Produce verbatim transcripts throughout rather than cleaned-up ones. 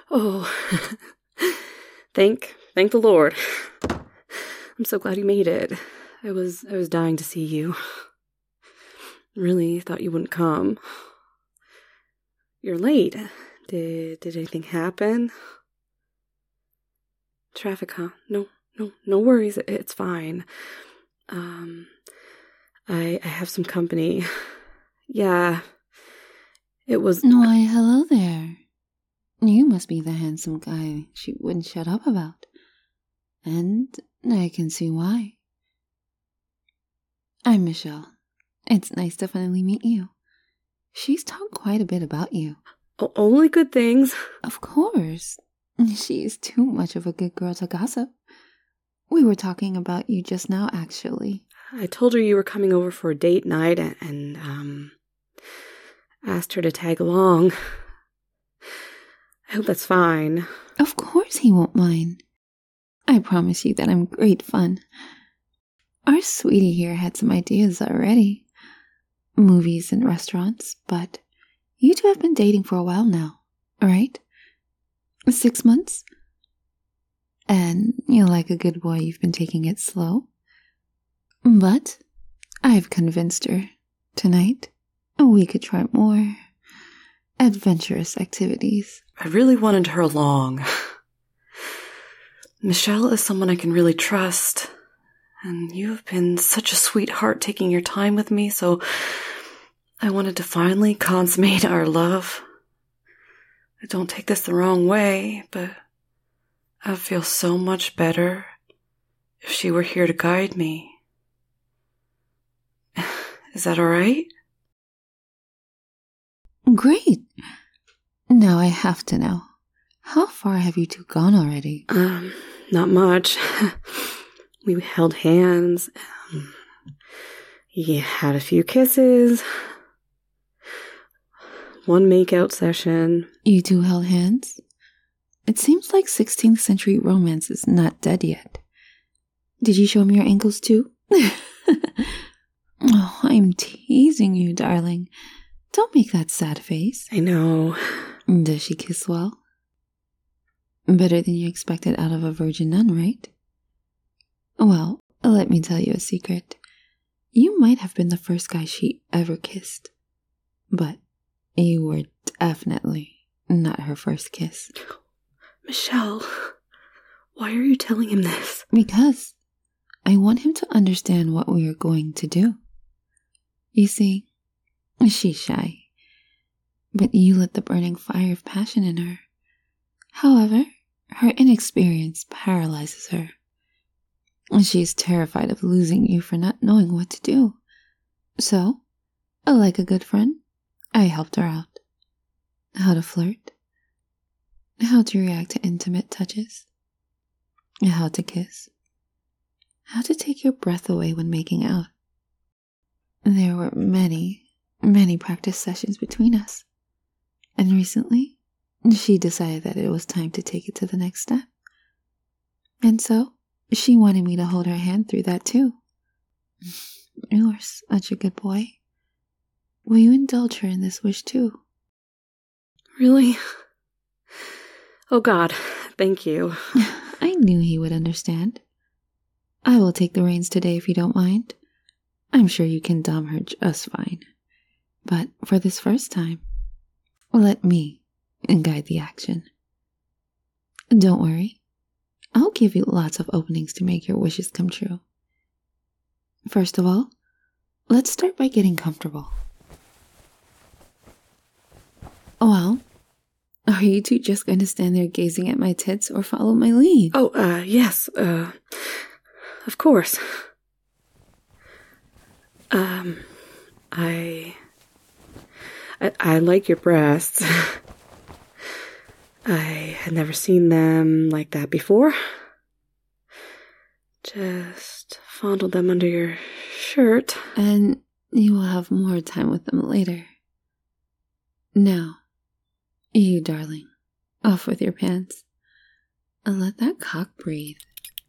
Oh, thank, thank the Lord. I'm so glad you made it. I was, I was dying to see you. Really thought you wouldn't come. You're late. Did, did anything happen? Traffic, huh? No, no, no worries. It's fine. Um, I, I have some company. Yeah, it was... Why, hello there. You must be the handsome guy she wouldn't shut up about. And I can see why. I'm Michelle. It's nice to finally meet you. She's talked quite a bit about you. O- only good things. Of course. She is too much of a good girl to gossip. We were talking about you just now, actually. I told her you were coming over for a date night and, and um, asked her to tag along. I hope that's fine. Of course he won't mind. I promise you that I'm great fun. Our sweetie here had some ideas already. Movies and restaurants, but you two have been dating for a while now, right? Six months? And you know, like a good boy, you've been taking it slow. But I've convinced her tonight we could try more adventurous activities. I really wanted her along. Michelle is someone I can really trust. And you've been such a sweetheart taking your time with me, so I wanted to finally consummate our love. Don't take this the wrong way, but I'd feel so much better if she were here to guide me. Is that all right? Great. Now I have to know. How far have you two gone already? Um, not much. We held hands. Um, he had a few kisses. One makeout session. You two held hands? It seems like sixteenth century romance is not dead yet. Did you show me your ankles too? Oh, I'm teasing you, darling. Don't make that sad face. I know. Does she kiss well? Better than you expected out of a virgin nun, right? Well, let me tell you a secret. You might have been the first guy she ever kissed. But you were definitely not her first kiss. Michelle, why are you telling him this? Because I want him to understand what we are going to do. You see, she's shy, but you lit the burning fire of passion in her. However, her inexperience paralyzes her. She's terrified of losing you for not knowing what to do. So, like a good friend, I helped her out. How to flirt, how to react to intimate touches, how to kiss, how to take your breath away when making out. There were many, many practice sessions between us. And recently, she decided that it was time to take it to the next step. And so, she wanted me to hold her hand through that too. You are such a good boy. Will you indulge her in this wish too? Really? Oh God, thank you. I knew he would understand. I will take the reins today if you don't mind. I'm sure you can dom her just fine. But for this first time, let me guide the action. Don't worry. I'll give you lots of openings to make your wishes come true. First of all, let's start by getting comfortable. Well, are you two just going to stand there gazing at my tits or follow my lead? Oh, uh, yes, uh, of course. Um, I, I, I like your breasts. I had never seen them like that before. Just fondle them under your shirt. And you will have more time with them later. Now, you darling, off with your pants. And let that cock breathe.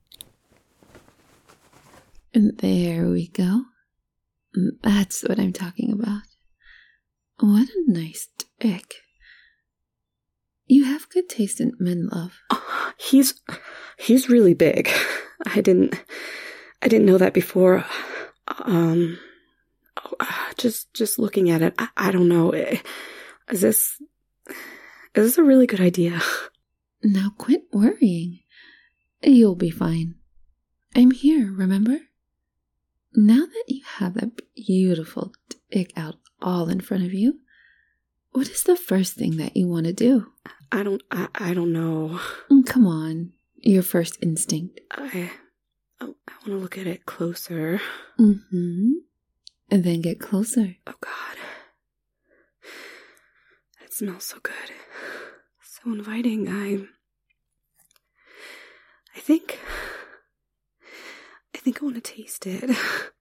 And there we go. That's what I'm talking about. What a nice dick. You have good taste in men, love. He's he's really big. I didn't I didn't know that before. Um, just just looking at it, I, I don't know. Is this is this a really good idea? Now quit worrying. You'll be fine. I'm here, remember? Now that you have that beautiful dick out all in front of you, what is the first thing that you want to do? I don't, I, I don't know. Come on, your first instinct. I, I, I want to look at it closer. Mm-hmm. And then get closer. Oh, God. It smells so good. So inviting. I, I think, I think I want to taste it.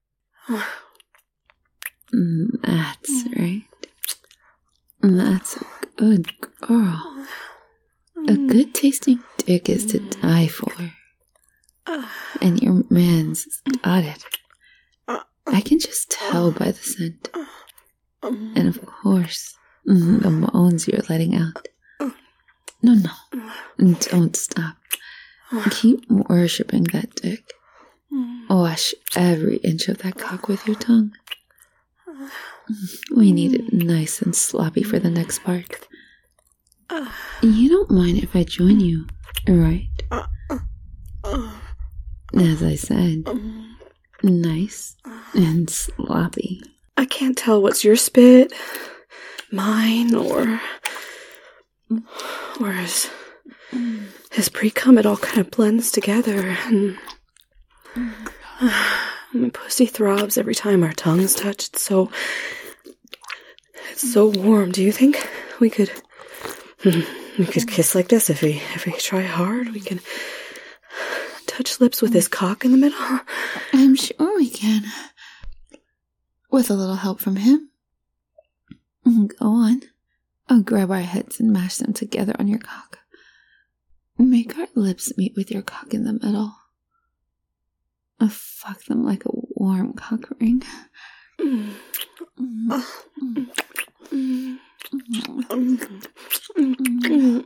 Mm, that's right. That's a good girl. A good tasting dick is to die for. And your man's got it. I can just tell by the scent. And of course, the moans you're letting out. No, no. Don't stop. Keep worshipping that dick. Wash every inch of that cock with your tongue. We need it nice and sloppy for the next part. You don't mind if I join you, right? As I said, nice and sloppy. I can't tell what's your spit, mine, or or his, his pre-cum. It all kind of blends together, and my pussy throbs every time our tongues touch. It's so, it's so warm. Do you think we could, we could kiss like this if we, if we try hard? We can touch lips with his cock in the middle. I'm sure we can. With a little help from him. Go on. I'll grab our heads and mash them together on your cock. Make our lips meet with your cock in the middle. I'll fuck them like a warm cock ring. Mm. Mm. Mm. Mm.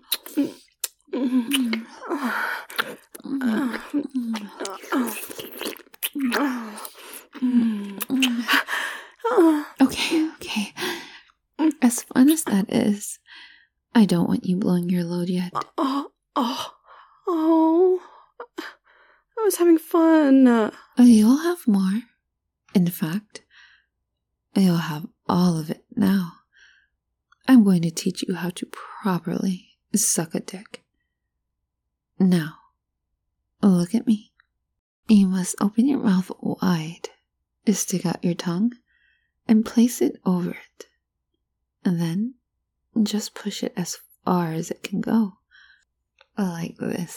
Okay, okay. As fun as that is, I don't want you blowing your load yet. Oh, oh, oh. I was having fun. Uh, you'll have more. In fact, you'll have all of it now. I'm going to teach you how to properly suck a dick. Now, look at me. You must open your mouth wide, stick out your tongue, and place it over it. And then just push it as far as it can go. Like this.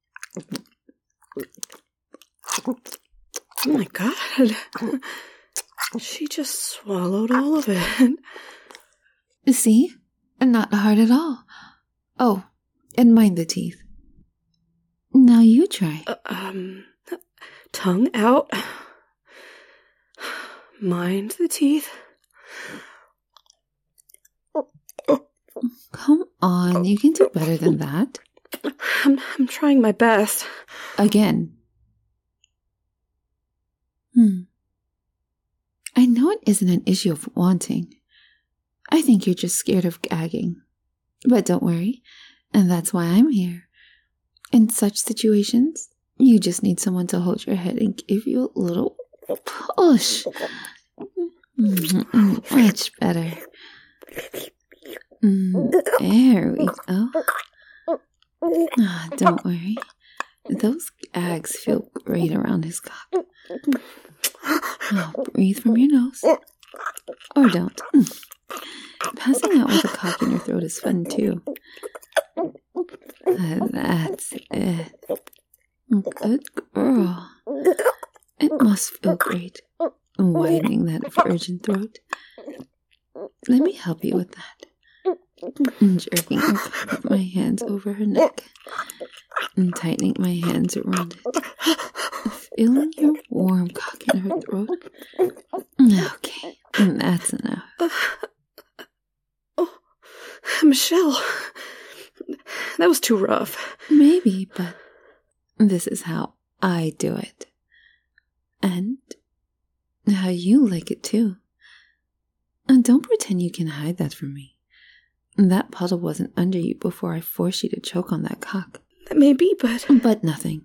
Oh my God. She just swallowed all of it. See? Not hard at all. Oh, and mind the teeth. Now you try. Uh, um, tongue out. Mind the teeth. Come on, you can do better than that. I'm, I'm trying my best. Again. Hmm. I know it isn't an issue of wanting. I think you're just scared of gagging. But don't worry, and that's why I'm here. In such situations, you just need someone to hold your head and give you a little push. Mm-hmm. Much better. Mm, there we go. Oh, don't worry. Those gags feel great around his cock. Oh, breathe from your nose. Or don't. Passing out with a cock in your throat is fun too. Uh, that's it. Good girl. It must feel great, widening that virgin throat. Let me help you with that. Jerking her cock with my hands over her neck and tightening my hands around it. Feeling your warm cock in her throat. Okay, that's enough. Uh, oh, Michelle, That was too rough. Maybe, but this is how I do it. And how you like it too. And don't pretend you can hide that from me. That puddle wasn't under you before I forced you to choke on that cock. That may be, but... But nothing.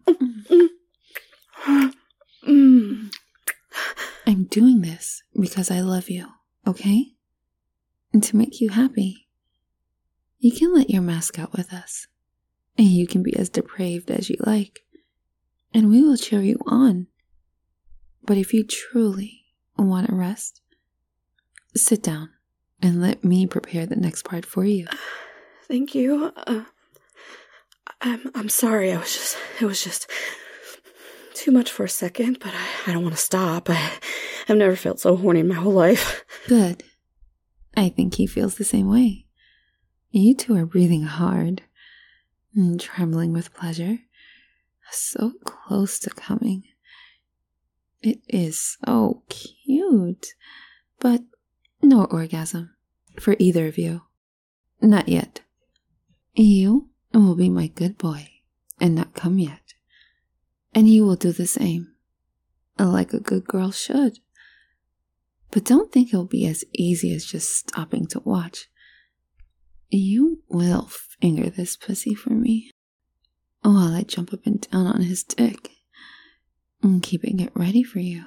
Mm. I'm doing this because I love you, okay? And to make you happy. You can let your mask out with us. And you can be as depraved as you like. And we will cheer you on. But if you truly want to rest, sit down and let me prepare the next part for you. Thank you. Uh, I'm I'm sorry. I was just it was just too much for a second, but I, I don't want to stop. I, I've never felt so horny in my whole life. Good. I think he feels the same way. You two are breathing hard and trembling with pleasure. So close to coming. It is so cute. But no orgasm for either of you. Not yet. You will be my good boy and not come yet. And you will do the same, like a good girl should. But don't think it'll be as easy as just stopping to watch. You will finger this pussy for me while I jump up and down on his dick, and keeping it ready for you.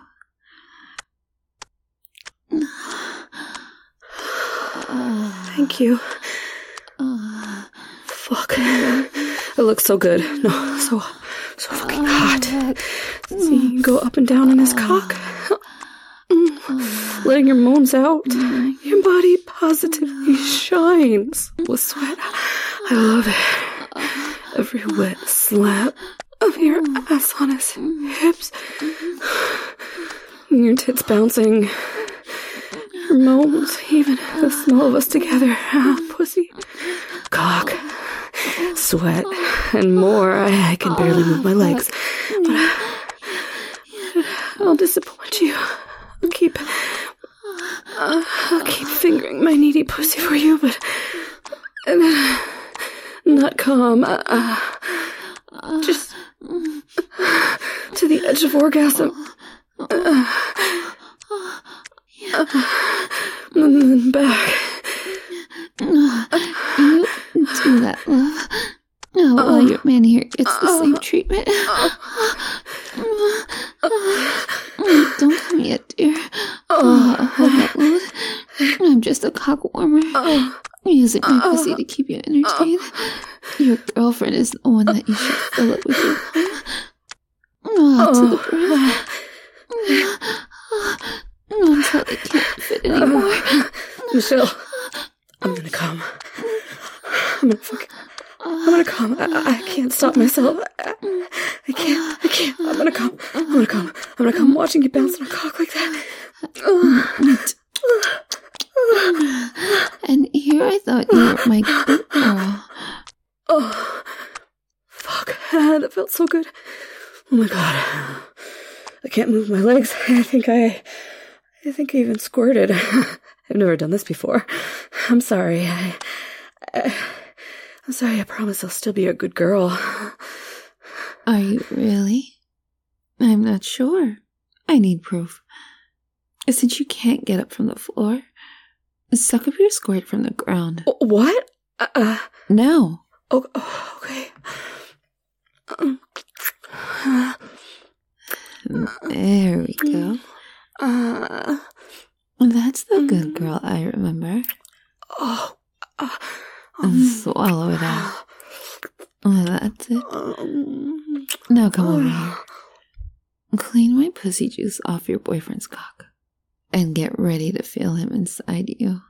Thank you. Fuck. It looks so good. No, so, so fucking hot. Seeing you go up and down on his cock. Letting your moans out. Your body positively shines with sweat. I love it. Every wet slap of your ass on his hips. Your tits bouncing. Your moans. Even the smell of us together. Ah, pussy. Cock. Sweat. And more. I, I can barely move my legs. But I, I'll disappoint you. I'll keep... Uh, I'll keep fingering my needy pussy for you, but... Uh, not calm. Uh, uh, just... Uh, to the edge of orgasm. Uh, uh, and then back. You do that, love. Oh, while uh, your man here gets the uh, same treatment. Don't come yet, dear. Oh, hold that, I'm just a cock warmer. Using my pussy to keep you entertained. Your girlfriend is the one that you should fill it with your cum. Oh, to the brim. Until it can't fit anymore. Michelle, I'm gonna come. I'm gonna fucking... I'm gonna come. I, I can't stop myself. I, I can't. I can't. I'm gonna come. I'm gonna come. I'm gonna come watching you bounce on a cock like that. And here I thought you were my good girl. Oh, fuck. That felt so good. Oh my god. I can't move my legs. I think I... I think I even squirted. I've never done this before. I'm sorry. I... I I'm sorry, I promise I'll still be a good girl. Are you really? I'm not sure. I need proof. Since you can't get up from the floor, suck up your squirt from the ground. What? Uh, now. Oh, oh, okay. There we go. Uh, That's the good girl I remember. Oh, uh, And swallow it out. Oh, that's it. Now come over here. Clean my pussy juice off your boyfriend's cock. And get ready to feel him inside you.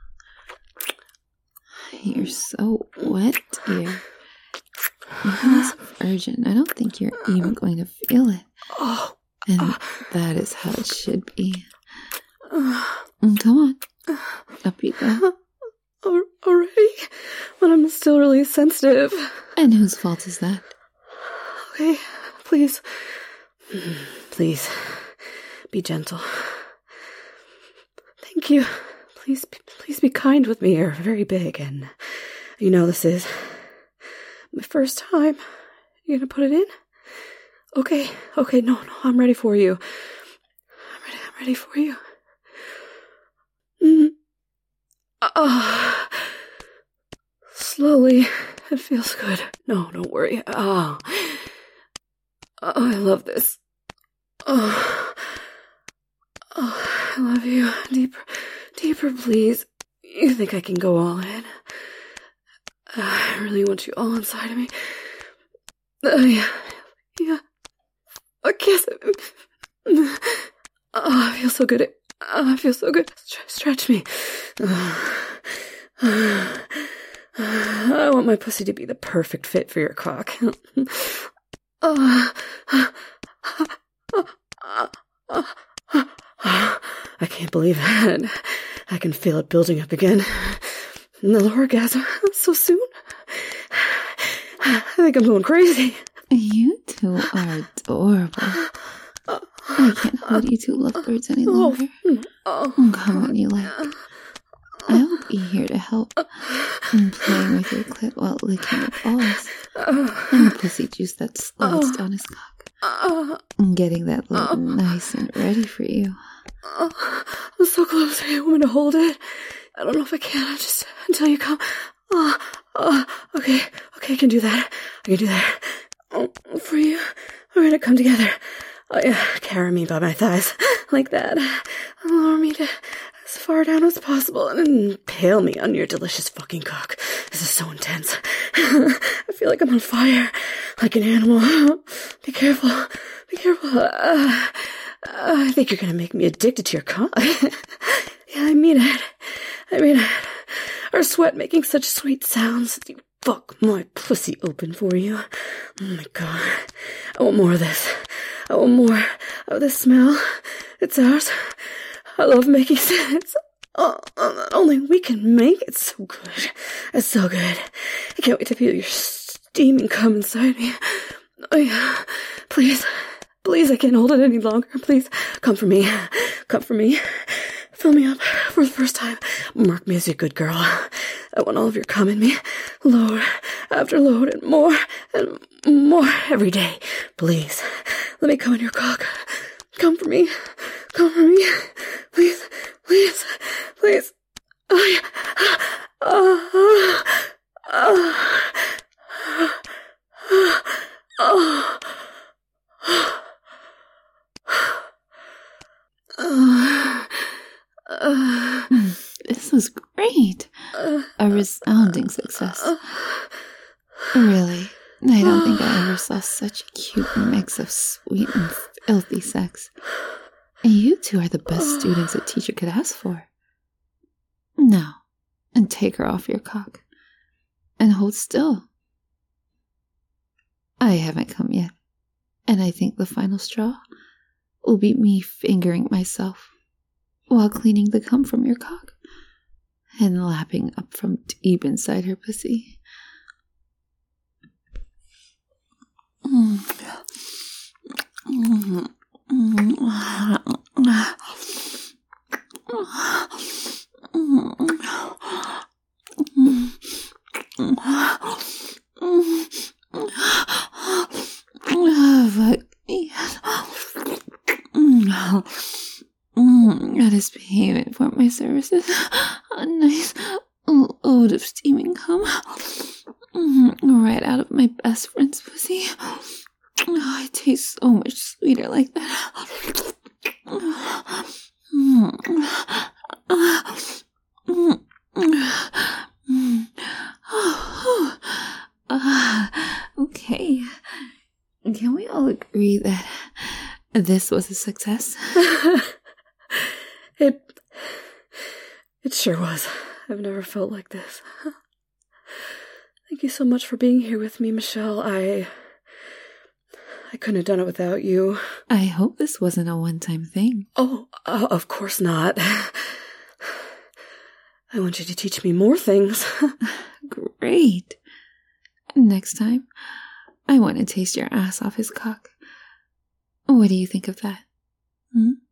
You're so wet, dear. Even as a virgin, I don't think you're even going to feel it. And that is how it should be. Come on. Up you go. Already? But I'm still really sensitive. And whose fault is that? Okay, please. Please. Be gentle. Thank you. Please, please be kind with me. You're very big, and you know this is My first time. You gonna put it in? Okay, okay, no, no, I'm ready for you. I'm ready, I'm ready for you. Mm. Oh. Slowly. It feels good. No, don't worry. Oh. Oh, I love this. Oh. Oh, I love you. Deeper, deeper, please. You think I can go all in? Uh, I really want you all inside of me. Oh, uh, yeah. Yeah. I guess. Oh, I feel so good. Oh, I feel so good. Stretch me. Oh. I want my pussy to be the perfect fit for your cock. Oh. I can't believe it. I can feel it building up again. Another orgasm so soon. I think I'm going crazy. You two are adorable. I can't hold you two lovebirds any longer. Come when you like. I'll be here to help. I'm playing with your clit while licking your balls. And the pussy juice that slides down his cock. I'm getting that lip nice and ready for you. I'm so close. I want to hold it. I don't know if I can. Just until you come. Oh, oh, okay. Okay, I can do that. I can do that. Oh, for you. We're gonna come together. Oh, yeah. Carry me by my thighs. Like that. Lower me to as far down as possible and then impale me on your delicious fucking cock. This is so intense. I feel like I'm on fire. Like an animal. Be careful. Be careful. Uh, Uh, I think you're gonna make me addicted to your cock. Yeah, I mean it. I mean it. Our sweat making such sweet sounds. You fuck my pussy open for you. Oh my god. I want more of this. I want more of this smell. It's ours. I love making sense. Oh, oh, only we can make it so good. It's so good. I can't wait to feel your steaming cum inside me. Oh yeah. Please. Please, I can't hold it any longer. Please, come for me. Come for me. Fill me up for the first time. Mark me as your good girl. I want all of your cum in me. Load after load and more and more every day. Please, let me come in your cock. Come for me. Come for me. Please, please, please. Oh, yeah. Oh, oh, oh, oh. Uh, uh, this was great. Uh, A resounding success. Uh, really, I don't think I ever saw such a cute mix of sweet and filthy sex. And you two are the best students a teacher could ask for. Now, and take her off your cock. And hold still. I haven't come yet. And I think the final straw will be me fingering myself while cleaning the cum from your cock and lapping up from deep inside her pussy. Mm. Mm. Mm. That is payment for my services. A nice load of steaming cum right out of my best friend's pussy. Oh, it tastes so much sweeter like that. Okay. Can we all agree that this was a success? It... It sure was. I've never felt like this. Thank you so much for being here with me, Michelle. I... I couldn't have done it without you. I hope this wasn't a one-time thing. Oh, uh, of course not. I want you to teach me more things. Great. Next time, I want to taste your ass off his cock. What do you think of that? Hmm?